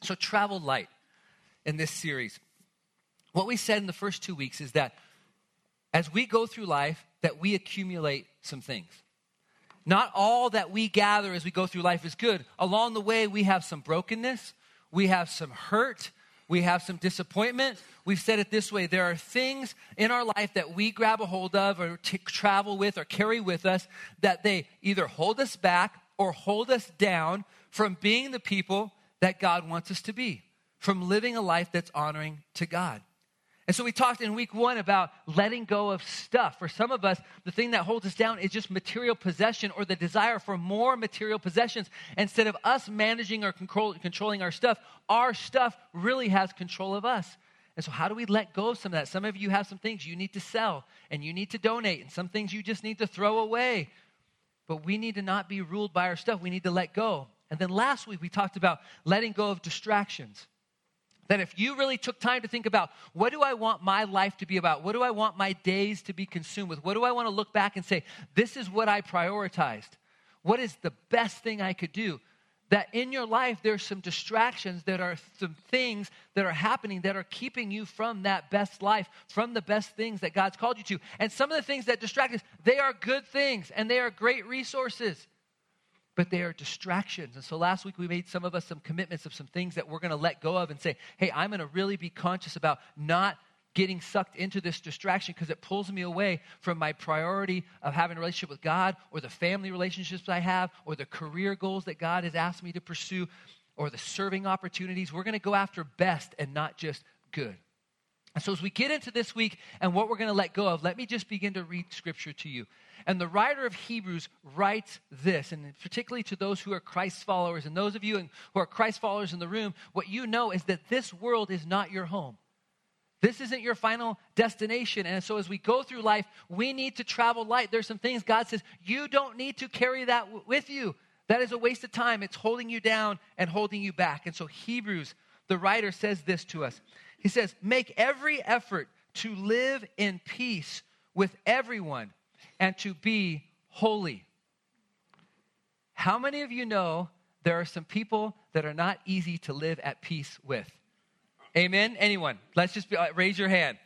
So travel light in this series. What we said in the first 2 weeks is that as we go through life, that we accumulate some things. Not all that we gather as we go through life is good. Along the way, we have some brokenness. We have some hurt. We have some disappointment. We've said it this way. There are things in our life that we grab a hold of or travel with or carry with us that they either hold us back or hold us down from being the people that God wants us to be, from living a life that's honoring to God. And so we talked in week 1 about letting go of stuff. For some of us, the thing that holds us down is just material possession or the desire for more material possessions. Instead of us managing or controlling our stuff really has control of us. And so how do we let go of some of that? Some of you have some things you need to sell and you need to donate, and some things you just need to throw away. But we need to not be ruled by our stuff. We need to let go. And then last week we talked about letting go of distractions. That if you really took time to think about, what do I want my life to be about? What do I want my days to be consumed with? What do I want to look back and say, this is what I prioritized? What is the best thing I could do? That in your life, there's some distractions that are some things that are happening that are keeping you from that best life, from the best things that God's called you to. And some of the things that distract us, they are good things and they are great resources. But they are distractions. And so last week we made some of us some commitments of some things that we're going to let go of and say, hey, I'm going to really be conscious about not getting sucked into this distraction because it pulls me away from my priority of having a relationship with God or the family relationships I have or the career goals that God has asked me to pursue or the serving opportunities. We're going to go after best and not just good. And so as we get into this week and what we're going to let go of, let me just begin to read scripture to you. And the writer of Hebrews writes this, and particularly to those who are Christ followers, and those of you who are Christ followers in the room, what you know is that this world is not your home. This isn't your final destination. And so as we go through life, we need to travel light. There's some things God says, you don't need to carry that with you. That is a waste of time. It's holding you down and holding you back. And so Hebrews, the writer says this to us. He says, make every effort to live in peace with everyone and to be holy. How many of you know there are some people that are not easy to live at peace with? Amen? Anyone? Let's just raise your hand.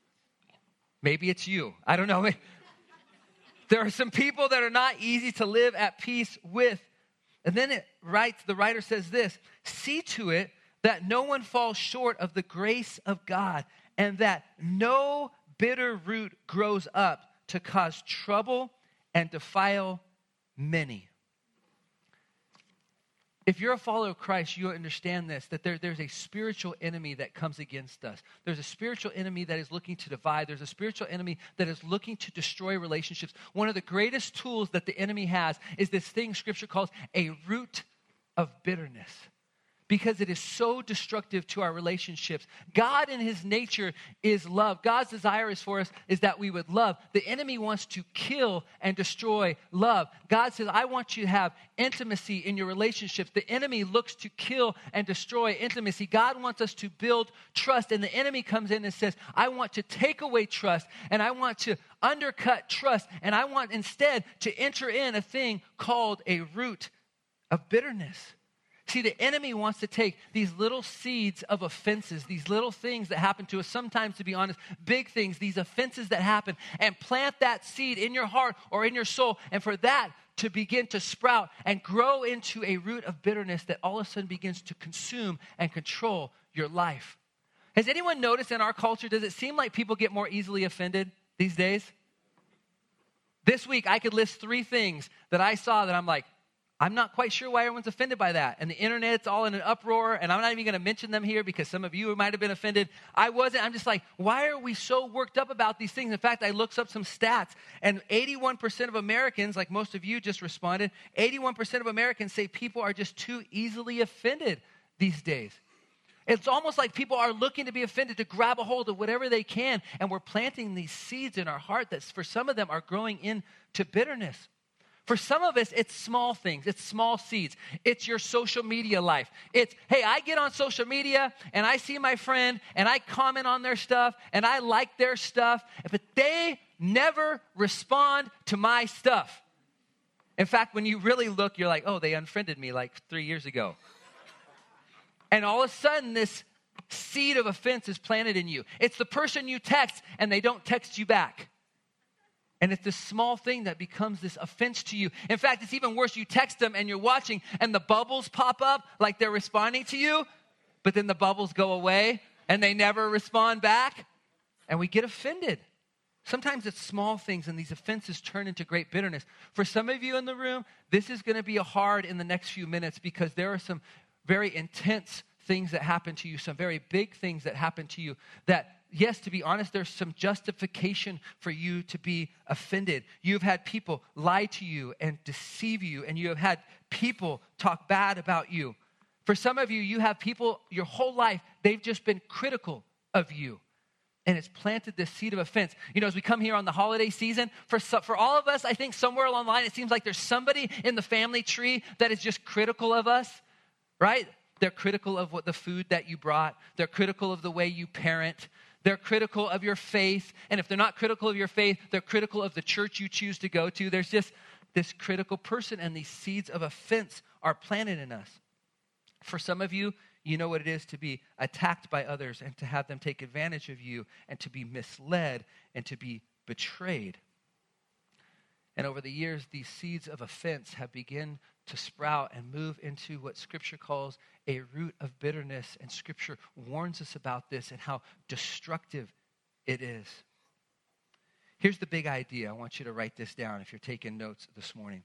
Maybe it's you. I don't know. There are some people that are not easy to live at peace with. And then the writer says this, see to it that no one falls short of the grace of God and that no bitter root grows up to cause trouble and defile many. If you're a follower of Christ, you understand this, that there's a spiritual enemy that comes against us. There's a spiritual enemy that is looking to divide. There's a spiritual enemy that is looking to destroy relationships. One of the greatest tools that the enemy has is this thing Scripture calls a root of bitterness. Because it is so destructive to our relationships. God in his nature is love. God's desire is for us is that we would love. The enemy wants to kill and destroy love. God says, I want you to have intimacy in your relationships. The enemy looks to kill and destroy intimacy. God wants us to build trust. And the enemy comes in and says, I want to take away trust and I want to undercut trust. And I want instead to enter in a thing called a root of bitterness. See, the enemy wants to take these little seeds of offenses, these little things that happen to us, sometimes, to be honest, big things, these offenses that happen, and plant that seed in your heart or in your soul, and for that to begin to sprout and grow into a root of bitterness that all of a sudden begins to consume and control your life. Has anyone noticed in our culture, does it seem like people get more easily offended these days? This week, I could list 3 things that I saw that I'm like, I'm not quite sure why everyone's offended by that. And the internet's all in an uproar, and I'm not even going to mention them here because some of you might have been offended. I wasn't. I'm just like, why are we so worked up about these things? In fact, I looked up some stats, and 81% of Americans, like most of you just responded, 81% of Americans say people are just too easily offended these days. It's almost like people are looking to be offended, to grab a hold of whatever they can, and we're planting these seeds in our heart that for some of them are growing into bitterness. For some of us, it's small things. It's small seeds. It's your social media life. It's, hey, I get on social media and I see my friend and I comment on their stuff and I like their stuff, but they never respond to my stuff. In fact, when you really look, you're like, oh, they unfriended me like 3 years ago. And all of a sudden, this seed of offense is planted in you. It's the person you text and they don't text you back. And it's this small thing that becomes this offense to you. In fact, it's even worse. You text them and you're watching and the bubbles pop up like they're responding to you, but then the bubbles go away and they never respond back. And we get offended. Sometimes it's small things and these offenses turn into great bitterness. For some of you in the room, this is going to be hard in the next few minutes because there are some very intense things that happen to you, some very big things that happen to you that, yes, to be honest, there's some justification for you to be offended. You've had people lie to you and deceive you, and you have had people talk bad about you. For some of you, you have people your whole life, they've just been critical of you. And it's planted this seed of offense. You know, as we come here on the holiday season, for all of us, I think somewhere along the line, it seems like there's somebody in the family tree that is just critical of us, right? They're critical of what the food that you brought. They're critical of the way you parent. They're critical of your faith. And if they're not critical of your faith, they're critical of the church you choose to go to. There's just this critical person, and these seeds of offense are planted in us. For some of you, you know what it is to be attacked by others and to have them take advantage of you and to be misled and to be betrayed. And over the years, these seeds of offense have begun to sprout and move into what Scripture calls a root of bitterness. And Scripture warns us about this and how destructive it is. Here's the big idea. I want you to write this down if you're taking notes this morning.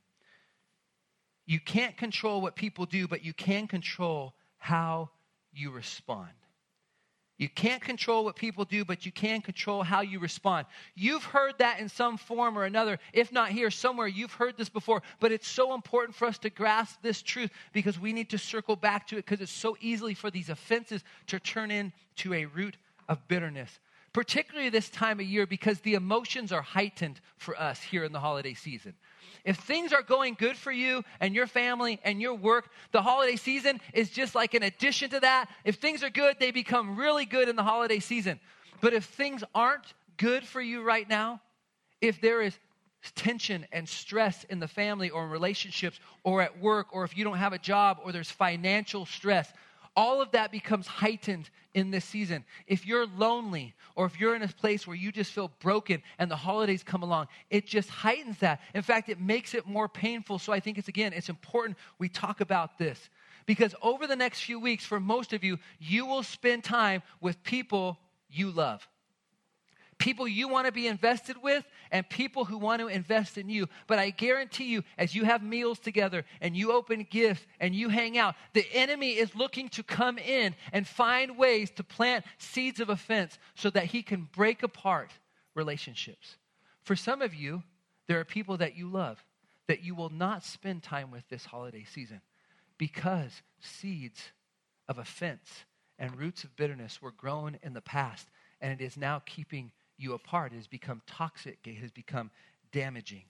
You can't control what people do, but you can control how you respond. You can't control what people do, but you can control how you respond. You've heard that in some form or another. If not here, somewhere you've heard this before. But it's so important for us to grasp this truth because we need to circle back to it because it's so easily for these offenses to turn into a root of bitterness. Particularly this time of year because the emotions are heightened for us here in the holiday season. If things are going good for you and your family and your work, the holiday season is just like an addition to that. If things are good, they become really good in the holiday season. But if things aren't good for you right now, if there is tension and stress in the family or in relationships or at work, or if you don't have a job or there's financial stress, all of that becomes heightened in this season. If you're lonely or if you're in a place where you just feel broken and the holidays come along, it just heightens that. In fact, it makes it more painful. So I think it's important we talk about this. Because over the next few weeks, for most of you, you will spend time with people you love. People you want to be invested with and people who want to invest in you. But I guarantee you, as you have meals together and you open gifts and you hang out, the enemy is looking to come in and find ways to plant seeds of offense so that he can break apart relationships. For some of you, there are people that you love that you will not spend time with this holiday season because seeds of offense and roots of bitterness were grown in the past, and it is now keeping you apart. It has become toxic. It has become damaging.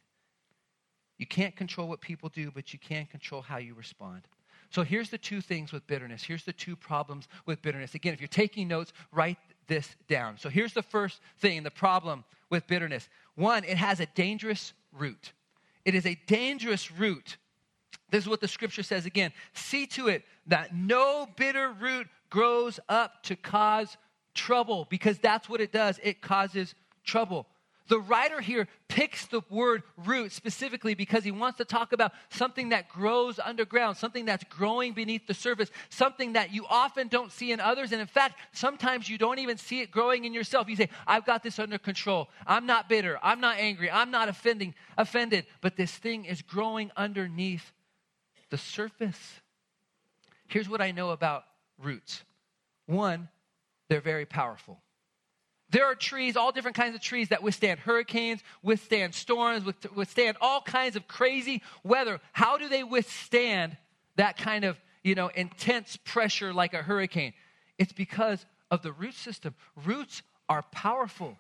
You can't control what people do, but you can control how you respond. So here's the two things with bitterness. Here's the two problems with bitterness. Again, if you're taking notes, write this down. So here's the first thing, the problem with bitterness. One, it has a dangerous root. It is a dangerous root. This is what the Scripture says again. See to it that no bitter root grows up to cause trouble, because that's what it does. It causes trouble. The writer here picks the word root specifically because he wants to talk about something that grows underground, something that's growing beneath the surface, something that you often don't see in others. And in fact, sometimes you don't even see it growing in yourself. You say, I've got this under control. I'm not bitter. I'm not angry. I'm not offended. But this thing is growing underneath the surface. Here's what I know about roots. One, they're very powerful. There are trees, all different kinds of trees that withstand hurricanes, withstand storms, withstand all kinds of crazy weather. How do they withstand that kind of, intense pressure like a hurricane? It's because of the root system. Roots are powerful.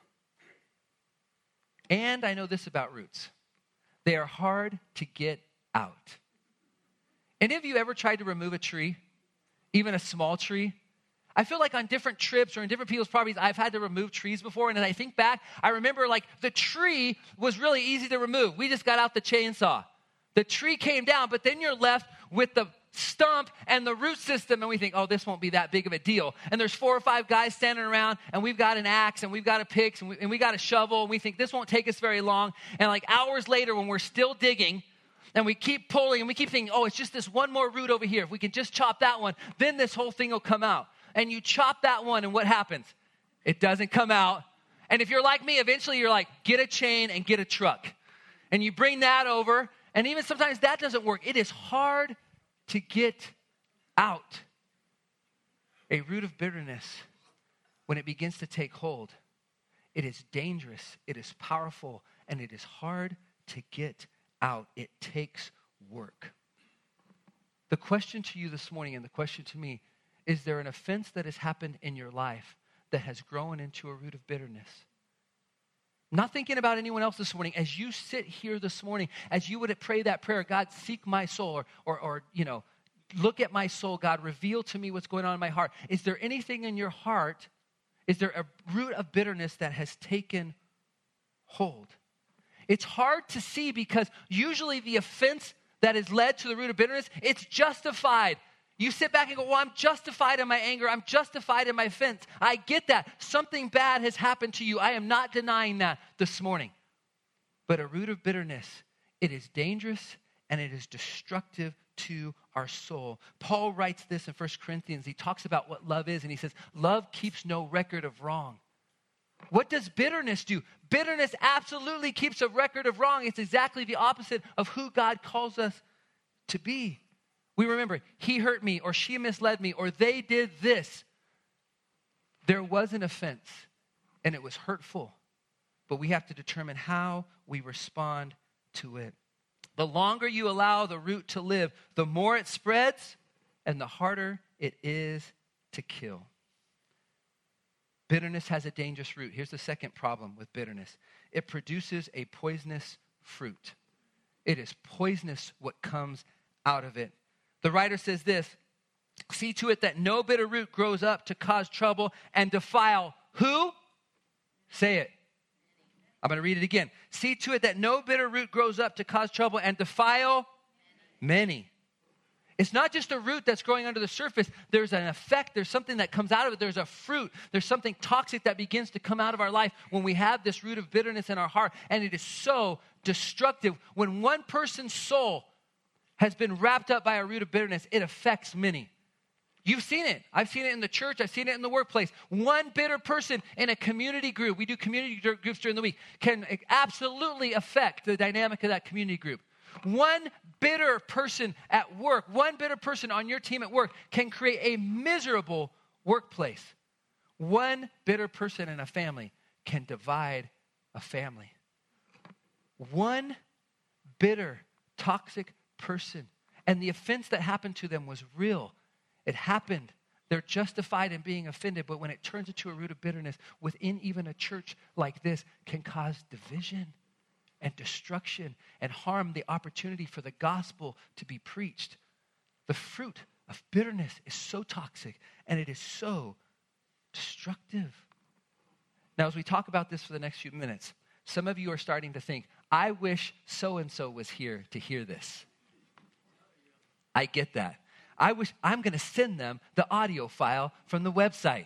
And I know this about roots. They are hard to get out. Any of you ever tried to remove a tree, even a small tree? I feel like on different trips or in different people's properties, I've had to remove trees before. And as I think back, I remember the tree was really easy to remove. We just got out the chainsaw. The tree came down, but then you're left with the stump and the root system, and we think, oh, this won't be that big of a deal. And there's 4 or 5 guys standing around, and we've got an axe, and we've got a pick, and we got a shovel, and we think this won't take us very long. And like hours later, when we're still digging, and we keep pulling, and we keep thinking, oh, it's just this one more root over here. If we can just chop that one, then this whole thing will come out. And you chop that one, and what happens? It doesn't come out. And if you're like me, eventually you're like, get a chain and get a truck. And you bring that over, and even sometimes that doesn't work. It is hard to get out. A root of bitterness, when it begins to take hold, it is dangerous, it is powerful, and it is hard to get out. It takes work. The question to you this morning and the question to me, is there an offense that has happened in your life that has grown into a root of bitterness? Not thinking about anyone else this morning. As you sit here this morning, as you would pray that prayer, God, seek my soul, or look at my soul, God, reveal to me what's going on in my heart. Is there anything in your heart? Is there a root of bitterness that has taken hold? It's hard to see because usually the offense that has led to the root of bitterness, it's justified. You sit back and go, well, I'm justified in my anger. I'm justified in my offense. I get that. Something bad has happened to you. I am not denying that this morning. But a root of bitterness, it is dangerous and it is destructive to our soul. Paul writes this in 1 Corinthians. He talks about what love is, and he says, love keeps no record of wrong. What does bitterness do? Bitterness absolutely keeps a record of wrong. It's exactly the opposite of who God calls us to be. We remember, he hurt me, or she misled me, or they did this. There was an offense, and it was hurtful. But we have to determine how we respond to it. The longer you allow the root to live, the more it spreads, and the harder it is to kill. Bitterness has a dangerous root. Here's the second problem with bitterness. It produces a poisonous fruit. It is poisonous what comes out of it. The writer says this, see to it that no bitter root grows up to cause trouble and defile who? Say it. I'm going to read it again. See to it that no bitter root grows up to cause trouble and defile many. It's not just a root that's growing under the surface. There's an effect. There's something that comes out of it. There's a fruit. There's something toxic that begins to come out of our life when we have this root of bitterness in our heart. And it is so destructive. When one person's soul has been wrapped up by a root of bitterness, it affects many. You've seen it. I've seen it in the church. I've seen it in the workplace. One bitter person in a community group, we do community groups during the week, can absolutely affect the dynamic of that community group. One bitter person at work, one bitter person on your team at work can create a miserable workplace. One bitter person in a family can divide a family. One bitter, toxic person. And the offense that happened to them was real. It happened. They're justified in being offended, but when it turns into a root of bitterness within even a church like this, can cause division and destruction and harm the opportunity for the gospel to be preached. The fruit of bitterness is so toxic and it is so destructive. Now, as we talk about this for the next few minutes, some of you are starting to think, I wish so-and-so was here to hear this. I get that. I'm going to send them the audio file from the website.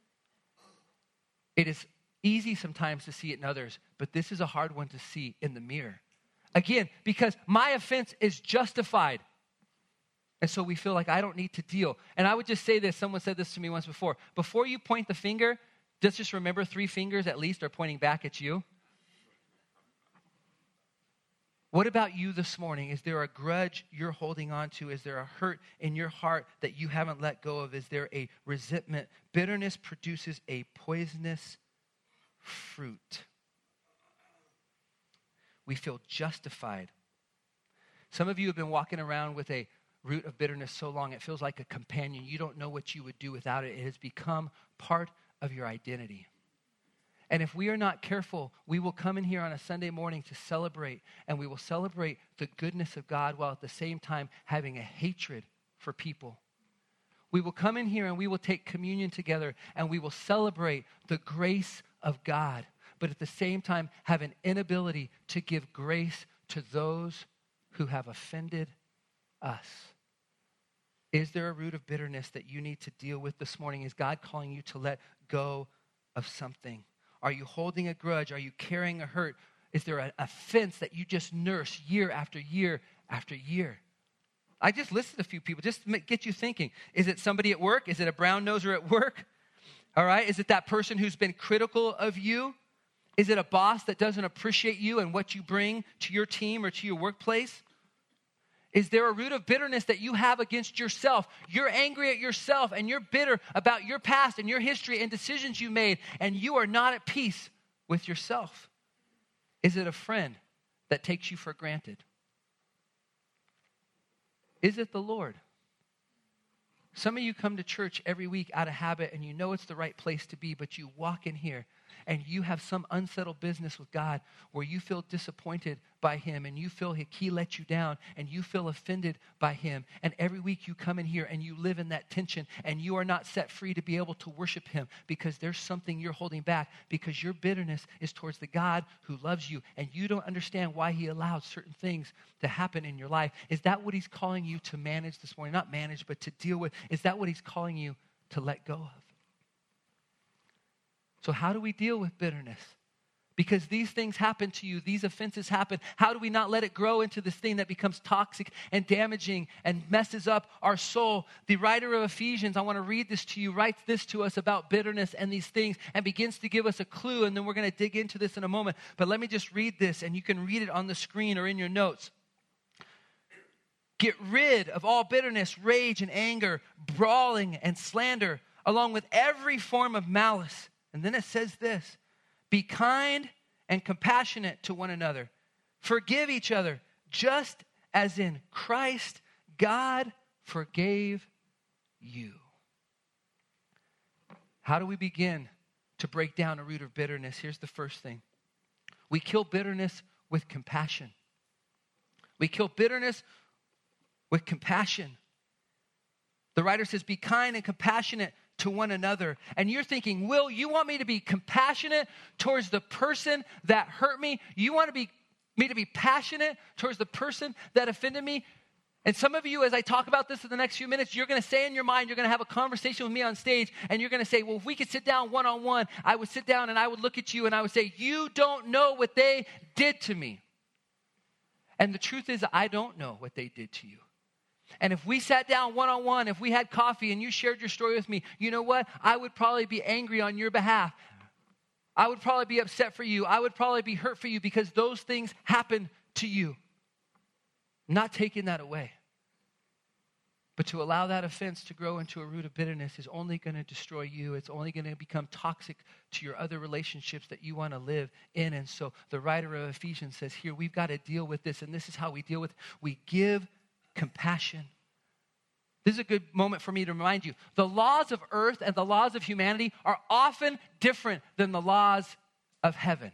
It is easy sometimes to see it in others, but this is a hard one to see in the mirror. Again, because my offense is justified. And so we feel like I don't need to deal. And I would just say this, someone said this to me once before. Before you point the finger, just remember 3 fingers at least are pointing back at you. What about you this morning? Is there a grudge you're holding on to? Is there a hurt in your heart that you haven't let go of? Is there a resentment? Bitterness produces a poisonous fruit. We feel justified. Some of you have been walking around with a root of bitterness so long it feels like a companion. You don't know what you would do without it. It has become part of your identity. And if we are not careful, we will come in here on a Sunday morning to celebrate, and we will celebrate the goodness of God while at the same time having a hatred for people. We will come in here and we will take communion together and we will celebrate the grace of God, but at the same time have an inability to give grace to those who have offended us. Is there a root of bitterness that you need to deal with this morning? Is God calling you to let go of something? Are you holding a grudge? Are you carrying a hurt? Is there an offense that you just nurse year after year after year? I just listed a few people just to get you thinking. Is it somebody at work? Is it a brown noser at work? All right. Is it that person who's been critical of you? Is it a boss that doesn't appreciate you and what you bring to your team or to your workplace? Is there a root of bitterness that you have against yourself? You're angry at yourself and you're bitter about your past and your history and decisions you made, and you are not at peace with yourself. Is it a friend that takes you for granted? Is it the Lord? Some of you come to church every week out of habit and you know it's the right place to be, but you walk in here and you have some unsettled business with God where you feel disappointed by him and you feel he let you down and you feel offended by him. And every week you come in here and you live in that tension and you are not set free to be able to worship him because there's something you're holding back because your bitterness is towards the God who loves you and you don't understand why he allows certain things to happen in your life. Is that what he's calling you to manage this morning? Not manage, but to deal with. Is that what he's calling you to let go of? So how do we deal with bitterness? Because these things happen to you. These offenses happen. How do we not let it grow into this thing that becomes toxic and damaging and messes up our soul? The writer of Ephesians, I want to read this to you, writes this to us about bitterness and these things and begins to give us a clue, and then we're going to dig into this in a moment. But let me just read this, and you can read it on the screen or in your notes. Get rid of all bitterness, rage, and anger, brawling and slander, along with every form of malice. And then it says this, be kind and compassionate to one another. Forgive each other, just as in Christ God forgave you. How do we begin to break down a root of bitterness? Here's the first thing. We kill bitterness with compassion. We kill bitterness with compassion. The writer says, be kind and compassionate to one another. And you're thinking, Will, you want me to be compassionate towards the person that hurt me? You want me to be passionate towards the person that offended me? And some of you, as I talk about this in the next few minutes, you're going to say in your mind, you're going to have a conversation with me on stage, and you're going to say, well, if we could sit down one-on-one, I would sit down and I would look at you and I would say, you don't know what they did to me. And the truth is, I don't know what they did to you. And if we sat down one-on-one, if we had coffee and you shared your story with me, you know what? I would probably be angry on your behalf. I would probably be upset for you. I would probably be hurt for you because those things happened to you. I'm not taking that away. But to allow that offense to grow into a root of bitterness is only going to destroy you. It's only going to become toxic to your other relationships that you want to live in. And so the writer of Ephesians says here, we've got to deal with this. And this is how we deal with it. We give compassion. This is a good moment for me to remind you. The laws of earth and the laws of humanity are often different than the laws of heaven.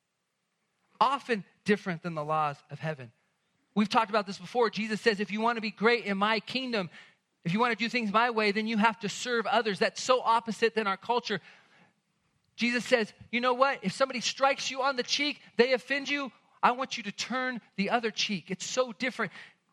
Often different than the laws of heaven. We've talked about this before. Jesus says, if you want to be great in my kingdom, if you want to do things my way, then you have to serve others. That's so opposite than our culture. Jesus says, you know what? If somebody strikes you on the cheek, they offend you, I want you to turn the other cheek. It's so different.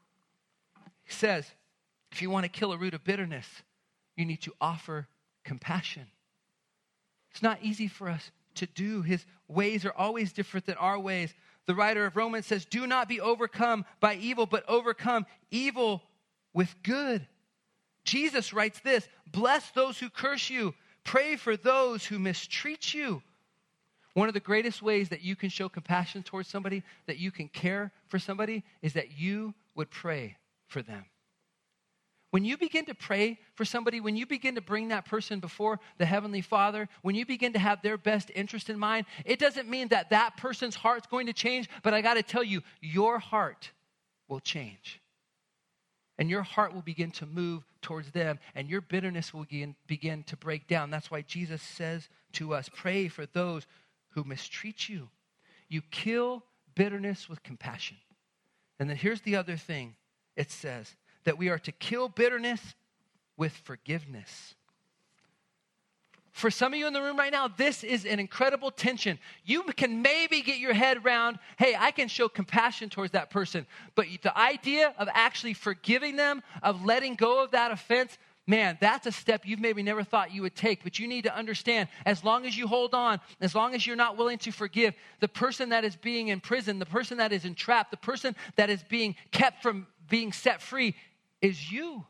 He says, if you want to kill a root of bitterness, you need to offer compassion. It's not easy for us to do. His ways are always different than our ways. The writer of Romans says, do not be overcome by evil, but overcome evil with good. Jesus writes this, bless those who curse you, pray for those who mistreat you. One of the greatest ways that you can show compassion towards somebody, that you can care for somebody, is that you would pray for them. When you begin to pray for somebody, when you begin to bring that person before the Heavenly Father, when you begin to have their best interest in mind, it doesn't mean that that person's heart's going to change, but I got to tell you, your heart will change. And your heart will begin to move towards them, and your bitterness will begin to break down. That's why Jesus says to us, pray for those who mistreat you. You kill bitterness with compassion. And then here's the other thing. It says that we are to kill bitterness with forgiveness. for some of you in the room right now, this is an incredible tension. You can maybe get your head around, hey, I can show compassion towards that person. But the idea of actually forgiving them, of letting go of that offense, man, that's a step you've maybe never thought you would take. But you need to understand, as long as you hold on, as long as you're not willing to forgive, the person that is being imprisoned, the person that is entrapped, the person that is being kept from being set free is you.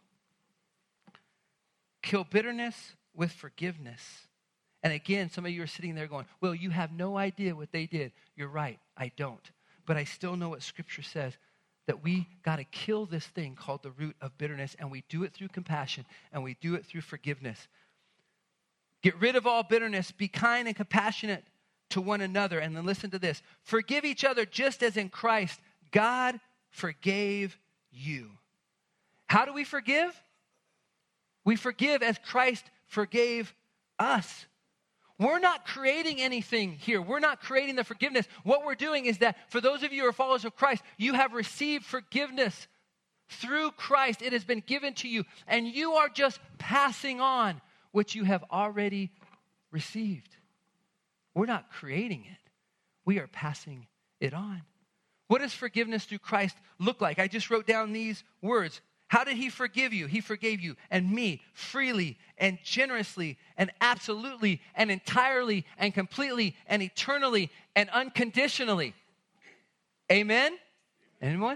Kill bitterness with forgiveness. And again, some of you are sitting there going, well, you have no idea what they did. You're right, I don't. But I still know what Scripture says, that we got to kill this thing called the root of bitterness, and we do it through compassion, and we do it through forgiveness. Get rid of all bitterness. Be kind and compassionate to one another. And then listen to this. Forgive each other just as in Christ God forgave you. How do we forgive? We forgive as Christ forgave us. We're not creating anything here. We're not creating the forgiveness. What we're doing is that for those of you who are followers of Christ, you have received forgiveness through Christ. It has been given to you, and you are just passing on what you have already received. We're not creating it. We are passing it on. What does forgiveness through Christ look like? I just wrote down these words. How did he forgive you? He forgave you and me freely and generously and absolutely and entirely and completely and eternally and unconditionally. Amen? Anyone?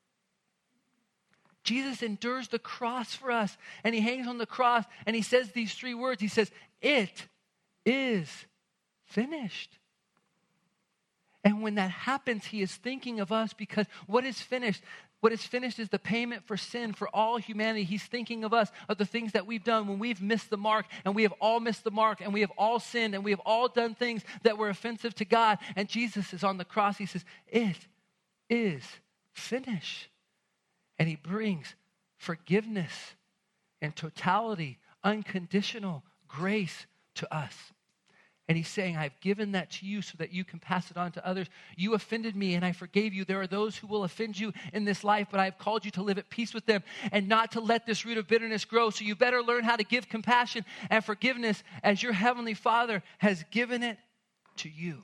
Jesus endures the cross for us, and he hangs on the cross and he says these three words. He says, it is finished. And when that happens, he is thinking of us, because what is finished? What is finished is the payment for sin for all humanity. He's thinking of us, of the things that we've done when we've missed the mark, and we have all missed the mark, and we have all sinned, and we have all done things that were offensive to God. And Jesus is on the cross. He says, it is finished. And he brings forgiveness and totality, unconditional grace to us. And he's saying, I've given that to you so that you can pass it on to others. You offended me and I forgave you. There are those who will offend you in this life, but I've called you to live at peace with them and not to let this root of bitterness grow. So you better learn how to give compassion and forgiveness as your heavenly Father has given it to you.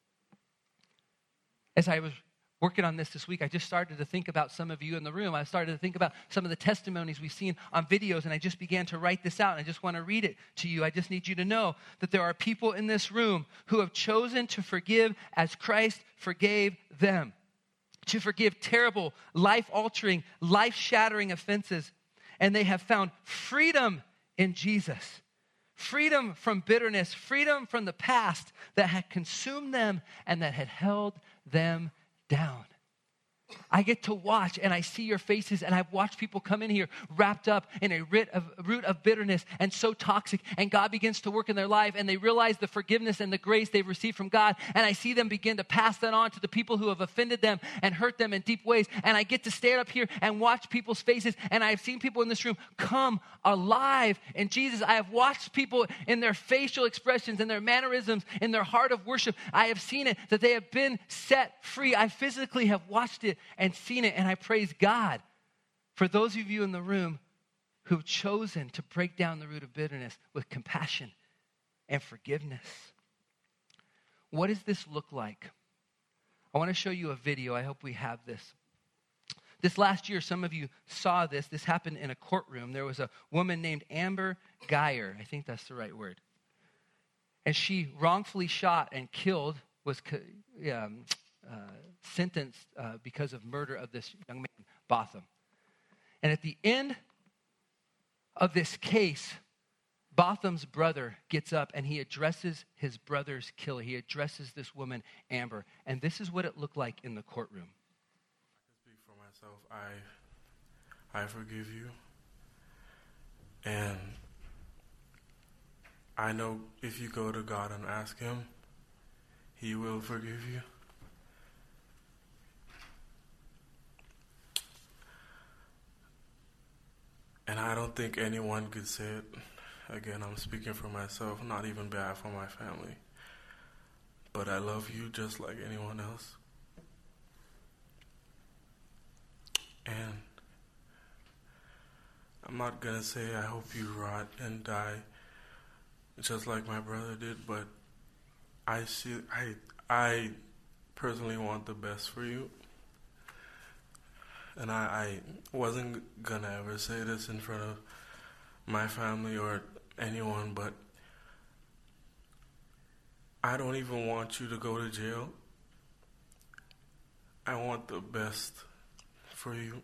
As I was working on this week, I just started to think about some of you in the room. I started to think about some of the testimonies we've seen on videos, and I just began to write this out, and I just want to read it to you. I just need you to know that there are people in this room who have chosen to forgive as Christ forgave them, to forgive terrible, life-altering, life-shattering offenses, and they have found freedom in Jesus. Freedom from bitterness, freedom from the past that had consumed them and that had held them down. I get to watch and I see your faces, and I've watched people come in here wrapped up in a root of bitterness and so toxic, and God begins to work in their life and they realize the forgiveness and the grace they've received from God, and I see them begin to pass that on to the people who have offended them and hurt them in deep ways, and I get to stand up here and watch people's faces, and I've seen people in this room come alive in Jesus. I have watched people in their facial expressions, in their mannerisms, in their heart of worship. I have seen it, that they have been set free. I physically have watched it and seen it, and I praise God for those of you in the room who've chosen to break down the root of bitterness with compassion and forgiveness. What does this look like? I want to show you a video. I hope we have this. This last year, some of you saw this. This happened in a courtroom. There was a woman named Amber Guyger. I think that's the right word. And she wrongfully shot and killed, was sentenced because of murder of this young man, Botham. And at the end of this case, Botham's brother gets up and he addresses his brother's killer. He addresses this woman, Amber. And this is what it looked like in the courtroom. I can speak for myself. I forgive you. And I know if you go to God and ask him, he will forgive you. And I don't think anyone could say it. Again, I'm speaking for myself, not even bad for my family. But I love you just like anyone else. And I'm not going to say I hope you rot and die just like my brother did, but I personally want the best for you. And I wasn't gonna ever say this in front of my family or anyone, but I don't even want you to go to jail. I want the best for you.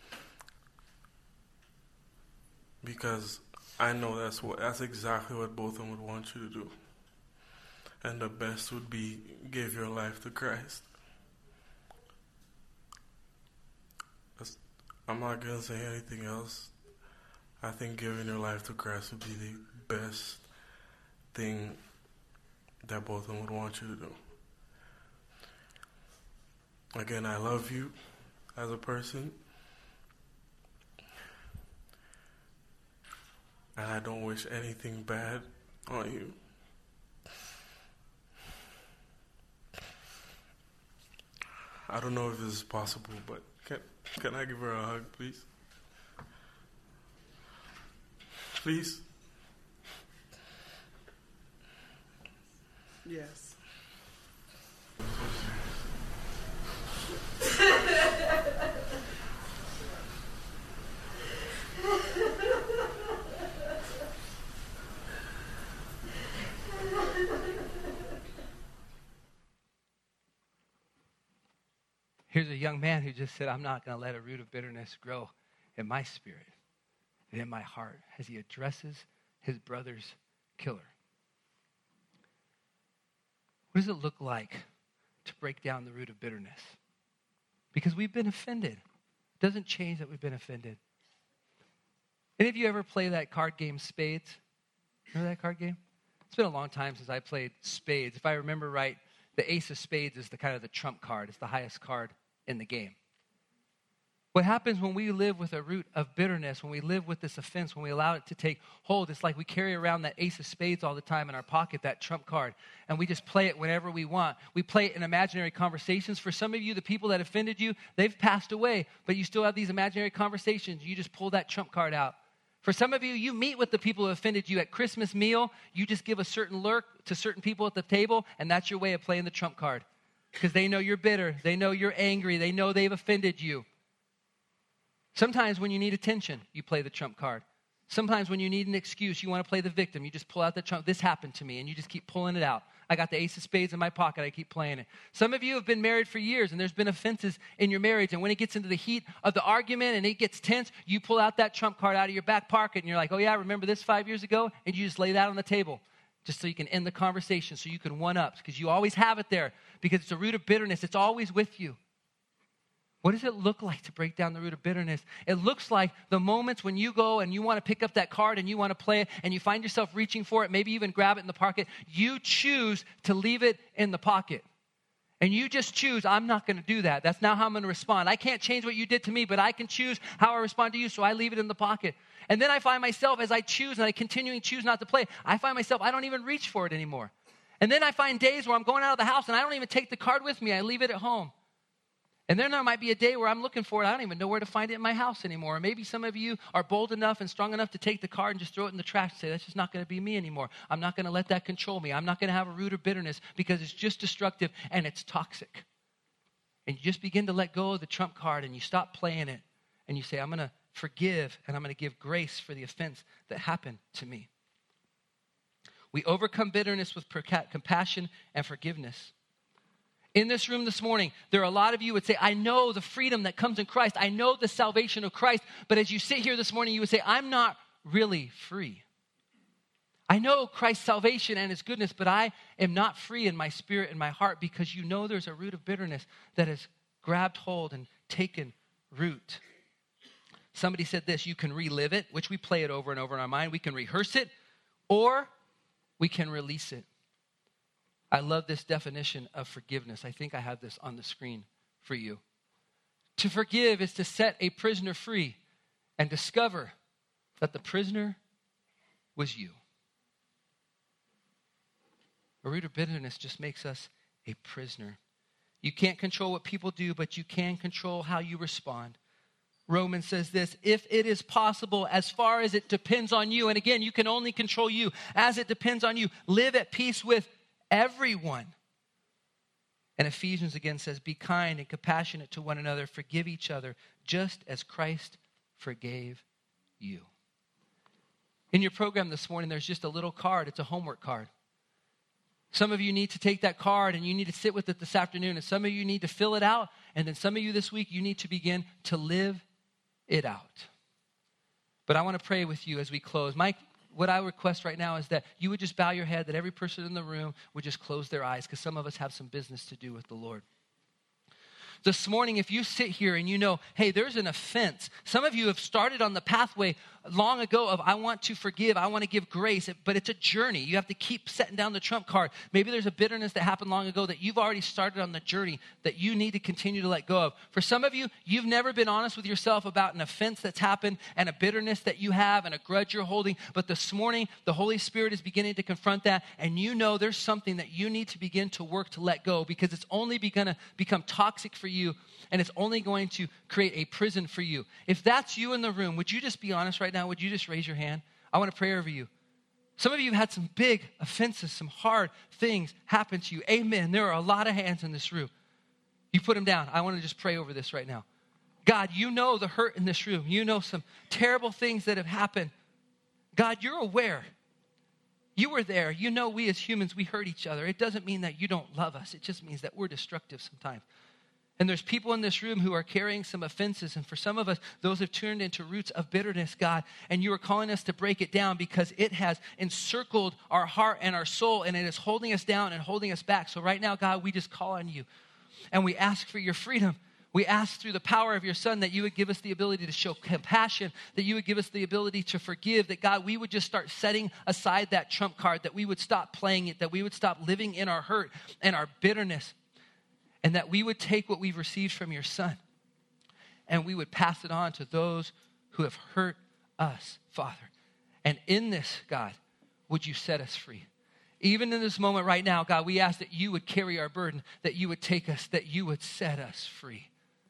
Because I know that's exactly what both of them would want you to do. And the best would be give your life to Christ. I'm not going to say anything else. I think giving your life to Christ would be the best thing that both of them would want you to do. Again, I love you as a person. And I don't wish anything bad on you. I don't know if this is possible, but can I give her a hug, please? Please? Yes. Here's a young man who just said, I'm not going to let a root of bitterness grow in my spirit and in my heart as he addresses his brother's killer. What does it look like to break down the root of bitterness? Because we've been offended. It doesn't change that we've been offended. Any of you ever play that card game Spades? Remember that card game? It's been a long time since I played Spades. If I remember right, the ace of spades is the kind of the trump card. It's the highest card in the game. What happens when we live with a root of bitterness, when we live with this offense, when we allow it to take hold, it's like we carry around that ace of spades all the time in our pocket, that trump card, and we just play it whenever we want. We play it in imaginary conversations. For some of you, the people that offended you, they've passed away, but you still have these imaginary conversations. You just pull that trump card out. For some of you, you meet with the people who offended you at Christmas meal. You just give a certain lurk to certain people at the table, and that's your way of playing the trump card. Because they know you're bitter. They know you're angry. They know they've offended you. Sometimes when you need attention, you play the trump card. Sometimes when you need an excuse, you want to play the victim. You just pull out the trump. This happened to me, and you just keep pulling it out. I got the ace of spades in my pocket. I keep playing it. Some of you have been married for years, and there's been offenses in your marriage. And when it gets into the heat of the argument and it gets tense, you pull out that trump card out of your back pocket, and you're like, oh, yeah, remember this 5 years ago? And you just lay that on the table just so you can end the conversation, so you can one-up, because you always have it there, because it's a root of bitterness. It's always with you. What does it look like to break down the root of bitterness? It looks like the moments when you go and you want to pick up that card and you want to play it and you find yourself reaching for it, maybe even grab it in the pocket. You choose to leave it in the pocket. And you just choose, I'm not going to do that. That's not how I'm going to respond. I can't change what you did to me, but I can choose how I respond to you, so I leave it in the pocket. And then I find myself, as I choose and I continually choose not to play, I find myself, I don't even reach for it anymore. And then I find days where I'm going out of the house and I don't even take the card with me. I leave it at home. And then there might be a day where I'm looking for it. I don't even know where to find it in my house anymore. Or maybe some of you are bold enough and strong enough to take the card and just throw it in the trash and say, that's just not going to be me anymore. I'm not going to let that control me. I'm not going to have a root of bitterness because it's just destructive and it's toxic. And you just begin to let go of the trump card and you stop playing it. And you say, I'm going to forgive and I'm going to give grace for the offense that happened to me. We overcome bitterness with compassion and forgiveness. In this room this morning, there are a lot of you who would say, I know the freedom that comes in Christ. I know the salvation of Christ. But as you sit here this morning, you would say, I'm not really free. I know Christ's salvation and his goodness, but I am not free in my spirit and my heart, because you know there's a root of bitterness that has grabbed hold and taken root. Somebody said this, you can relive it, which we play it over and over in our mind. We can rehearse it, or we can release it. I love this definition of forgiveness. I think I have this on the screen for you. To forgive is to set a prisoner free and discover that the prisoner was you. A root of bitterness just makes us a prisoner. You can't control what people do, but you can control how you respond. Romans says this, if it is possible, as far as it depends on you, and again, you can only control you, as it depends on you, live at peace with everyone. And Ephesians again says, be kind and compassionate to one another, forgive each other, just as Christ forgave you. In your program this morning, there's just a little card. It's a homework card. Some of you need to take that card and you need to sit with it this afternoon. And some of you need to fill it out. And then some of you this week, you need to begin to live it out. But I want to pray with you as we close. Mike, what I request right now is that you would just bow your head, that every person in the room would just close their eyes, because some of us have some business to do with the Lord. This morning, if you sit here and you know, hey, there's an offense. Some of you have started on the pathway long ago of I want to forgive, I want to give grace, but it's a journey. You have to keep setting down the trump card. Maybe there's a bitterness that happened long ago that you've already started on the journey that you need to continue to let go of. For some of you, you've never been honest with yourself about an offense that's happened and a bitterness that you have and a grudge you're holding. But this morning, the Holy Spirit is beginning to confront that, and you know there's something that you need to begin to work to let go, because it's only going to become toxic for you, and it's only going to create a prison for you. If that's you in the room, would you just be honest right now? Would you just raise your hand? I want to pray over you. Some of you have had some big offenses, some hard things happen to you. Amen. There are a lot of hands in this room. You put them down. I want to just pray over this right now. God, you know the hurt in this room. You know some terrible things that have happened. God, you're aware. You were there. You know we as humans, we hurt each other. It doesn't mean that you don't love us. It just means that we're destructive sometimes. And there's people in this room who are carrying some offenses. And for some of us, those have turned into roots of bitterness, God. And you are calling us to break it down, because it has encircled our heart and our soul, and it is holding us down and holding us back. So right now, God, we just call on you. And we ask for your freedom. We ask through the power of your Son that you would give us the ability to show compassion, that you would give us the ability to forgive, that God, we would just start setting aside that trump card, that we would stop playing it, that we would stop living in our hurt and our bitterness, and that we would take what we've received from your Son and we would pass it on to those who have hurt us, Father. And in this, God, would you set us free? Even in this moment right now, God, we ask that you would carry our burden, that you would take us, that you would set us free.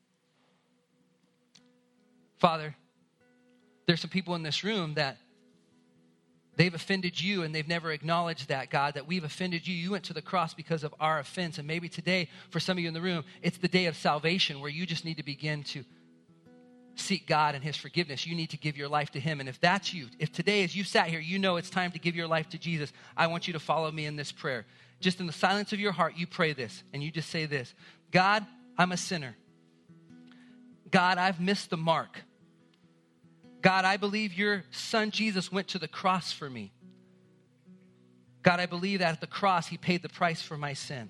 Father, there's some people in this room that they've offended you and they've never acknowledged that, God, that we've offended you. You went to the cross because of our offense. And maybe today, for some of you in the room, it's the day of salvation where you just need to begin to seek God and his forgiveness. You need to give your life to him. And if that's you, if today as you sat here, you know it's time to give your life to Jesus, I want you to follow me in this prayer. Just in the silence of your heart, you pray this and you just say this: God, I'm a sinner. God, I've missed the mark. God, I believe your Son Jesus went to the cross for me. God, I believe that at the cross he paid the price for my sin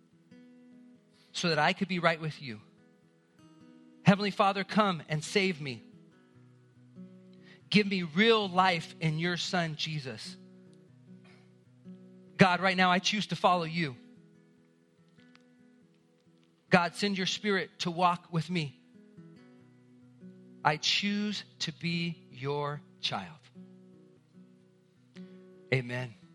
so that I could be right with you. Heavenly Father, come and save me. Give me real life in your Son Jesus. God, right now I choose to follow you. God, send your Spirit to walk with me. I choose to be your child. Amen.